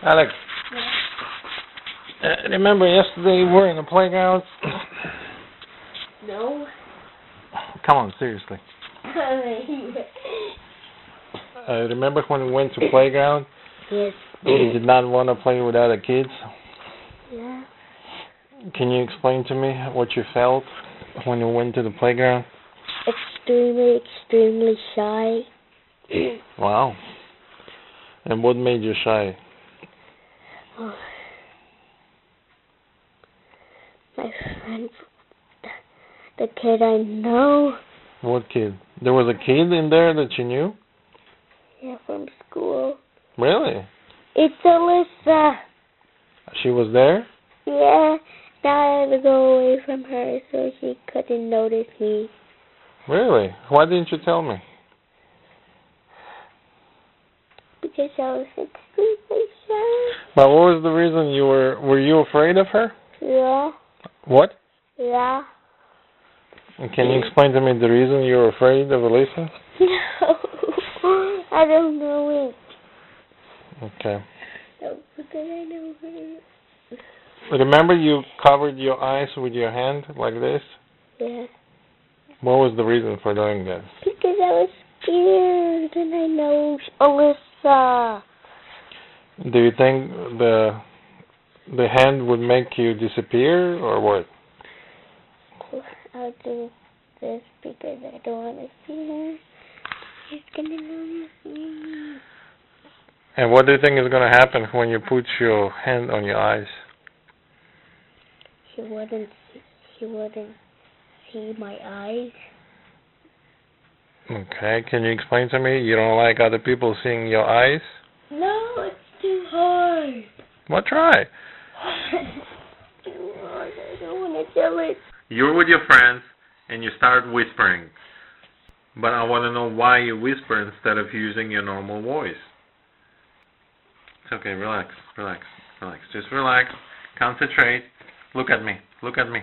Alex, remember yesterday we were in the playground? No. Come on, seriously. Remember when we went to playground? Yes. You did not want to play with other kids? Yeah. Can you explain to me what you felt when you went to the playground? Extremely shy. Wow. And what made you shy? My friend, the kid I know. What kid? There was a kid in there that you knew? Yeah, from school. Really? It's Alyssa. She was there? Yeah. Now I had to go away from her so she couldn't notice me. Really? Why didn't you tell me? Because I was extremely shy. But what was the reason you were you afraid of her? Yeah. What? Yeah. And can you explain to me the reason you were afraid of Alyssa? No. I don't know it. Okay. No, because I know her. Remember you covered your eyes with your hand like this? Yeah. What was the reason for doing that? Because I was scared and I know Alyssa. Do you think the hand would make you disappear or what? I'll do this because I don't want to see her. She's going to notice me. And what do you think is going to happen when you put your hand on your eyes? She wouldn't see my eyes. Okay, can you explain to me? You don't like other people seeing your eyes? No, it's too hard. Well, try. Too hard. I don't want to do it. You're with your friends and you start whispering. But I want to know why you whisper instead of using your normal voice. It's okay, relax. Just relax. Concentrate. Look at me. Look at me.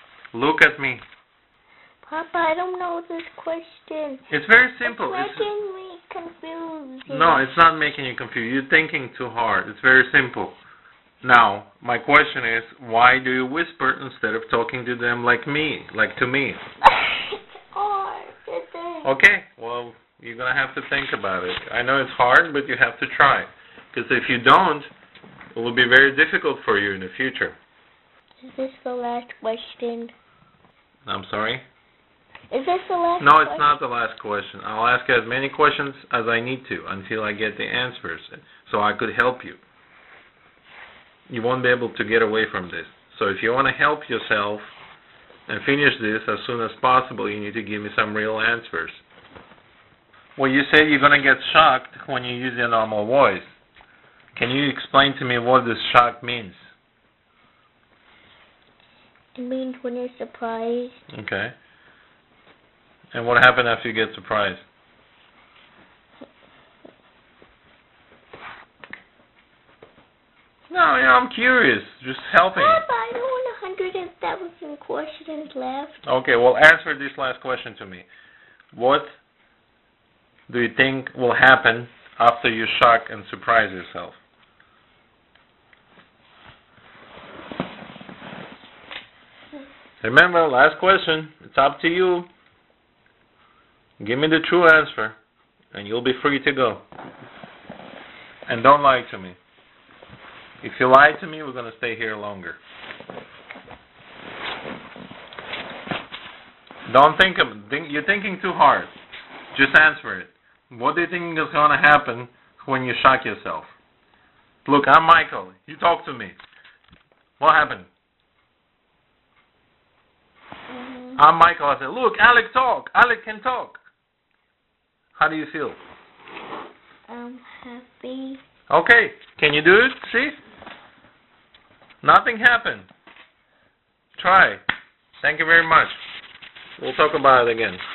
Papa, I don't know this question. It's very simple. It's making me confused. No, it's not making you confused. You're thinking too hard. It's very simple. Now, my question is, why do you whisper instead of talking to them like me, like to me? It's hard to think. Okay, well, you're going to have to think about it. I know it's hard, but you have to try. Because if you don't, it will be very difficult for you in the future. Is this the last question? I'm sorry? Is this the last question? No, it's not the last question. I'll ask as many questions as I need to until I get the answers, so I could help you. You won't be able to get away from this. So if you want to help yourself and finish this as soon as possible, you need to give me some real answers. Well, you say you're going to get shocked when you use your normal voice. Can you explain to me what this shock means? It means when you're surprised. Okay. And what happened after you get surprised? No, I'm curious. Just helping. Papa, I don't want 100,000 questions left. Okay, well, answer this last question to me. What do you think will happen after you shock and surprise yourself? Remember, last question. It's up to you. Give me the true answer, and you'll be free to go. And don't lie to me. If you lie to me, we're going to stay here longer. Don't think of it. You're thinking too hard. Just answer it. What do you think is going to happen when you shock yourself? Look, I'm Michael. You talk to me. What happened? I'm Michael. I said, look, Alec talk. Alec can talk. How do you feel? I'm happy. Okay. Can you do it? See? Nothing happened. Try. Thank you very much. We'll talk about it again.